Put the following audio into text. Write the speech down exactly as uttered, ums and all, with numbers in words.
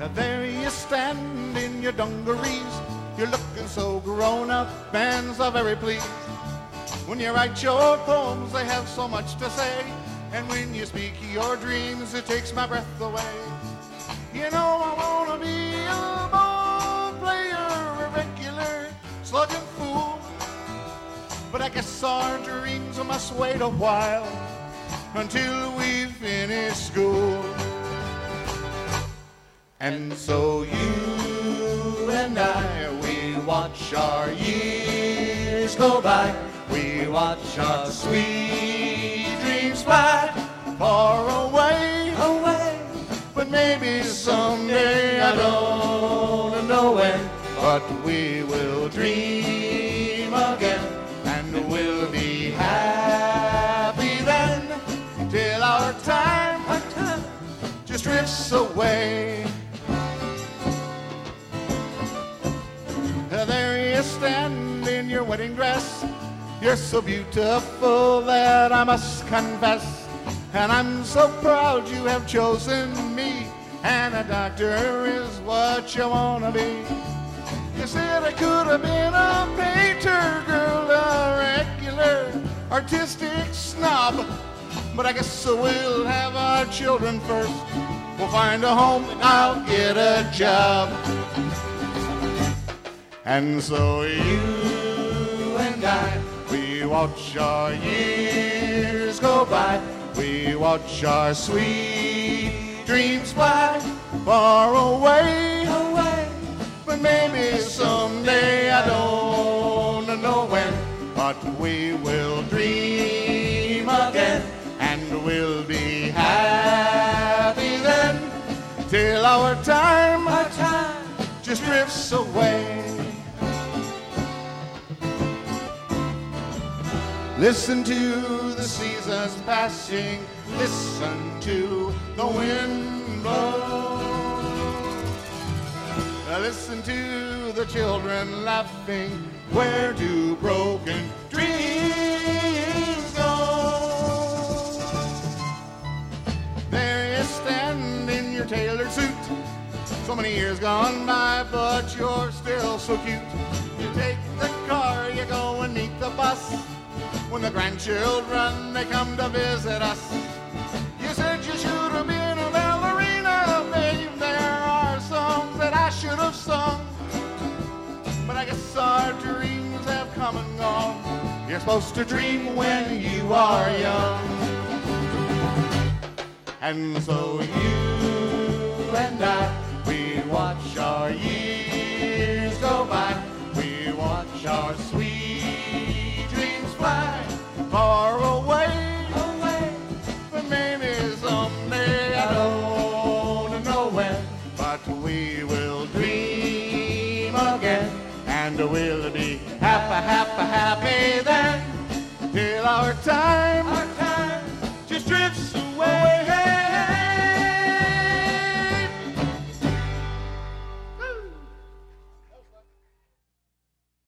There you stand in your dungarees, you're looking so grown up and so very pleased. When you write your poems, they have so much to say, and when you speak your dreams, it takes my breath away. You know I wanna be a ball player, a regular slugging fool, but I guess our dreams must wait a while until we finish school. And so you and I, we watch our years go by. We watch our sweet dreams fly far away, away. But maybe someday, I don't know when, but we will dream again, and we'll be happy then, till our time, our time just drifts away. There you stand in your wedding dress, you're so beautiful that I must confess, and I'm so proud you have chosen me, and a doctor is what you wanna be. You said I could have been a painter, girl, a regular artistic snob, but I guess we'll have our children first. We'll find a home and I'll get a job. And so you and I, we watch our years go by. We watch our sweet dreams fly far away, away. But maybe someday, I don't know when, but we will dream again, and we'll be happy then, till our time, our time just drifts away. Listen to the seasons passing, listen to the wind blow. Listen to the children laughing, where do broken dreams go? There you stand in your tailored suit, so many years gone by, but you're still so cute. You take the car, you go and meet the bus, when the grandchildren, they come to visit us. You said you should have been a ballerina, babe. There are songs that I should have sung, but I guess our dreams have come and gone. You're supposed to dream when you are young. And so you and I, we watch our years go by. We watch our sweet dreams fly far away, away. But maybe someday, I don't know when, but we will dream again, and we'll be happy, happy, happy then, till our time